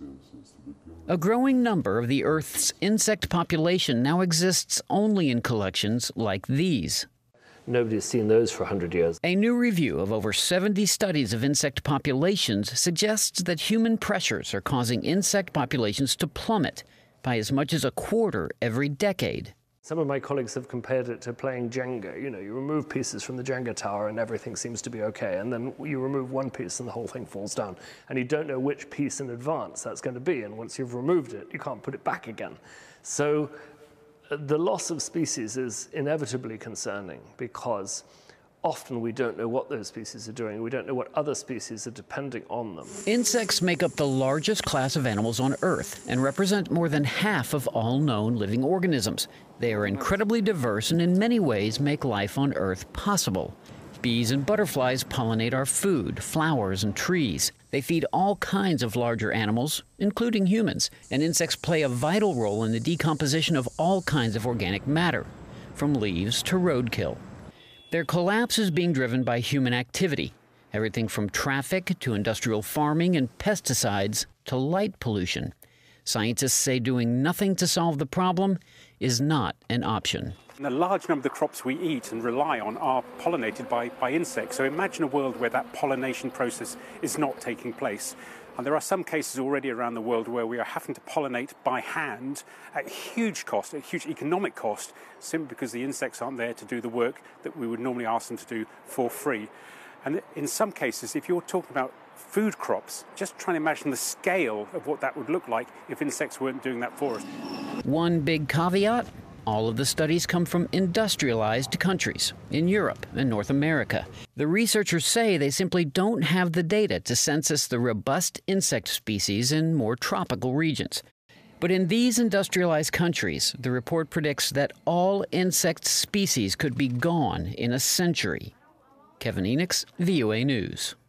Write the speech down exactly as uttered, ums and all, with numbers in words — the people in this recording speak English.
A growing number of the Earth's insect population now exists only in collections like these. Nobody's seen those for a hundred years. A new review of over seventy studies of insect populations suggests that human pressures are causing insect populations to plummet by as much as a quarter every decade. Some of my colleagues have compared it to playing Jenga. You know, you remove pieces from the Jenga tower and everything seems to be okay, and then you remove one piece and the whole thing falls down. And you don't know which piece in advance that's going to be, and once you've removed it, you can't put it back again. So uh, the loss of species is inevitably concerning because often we don't know what those species are doing. We don't know what other species are depending on them. Insects make up the largest class of animals on Earth and represent more than half of all known living organisms. They are incredibly diverse and in many ways make life on Earth possible. Bees and butterflies pollinate our food, flowers, and trees. They feed all kinds of larger animals, including humans, and insects play a vital role in the decomposition of all kinds of organic matter, from leaves to roadkill. Their collapse is being driven by human activity, everything from traffic to industrial farming and pesticides to light pollution. Scientists say doing nothing to solve the problem is not an option. And a large number of the crops we eat and rely on are pollinated by, by insects. So imagine a world where that pollination process is not taking place. And there are some cases already around the world where we are having to pollinate by hand at huge cost, at huge economic cost, simply because the insects aren't there to do the work that we would normally ask them to do for free. And in some cases, if you're talking about food crops, just trying to imagine the scale of what that would look like if insects weren't doing that for us. One big caveat: all of the studies come from industrialized countries in Europe and North America. The researchers say they simply don't have the data to census the robust insect species in more tropical regions. But in these industrialized countries, the report predicts that all insect species could be gone in a century. Kevin Enochs, V O A News.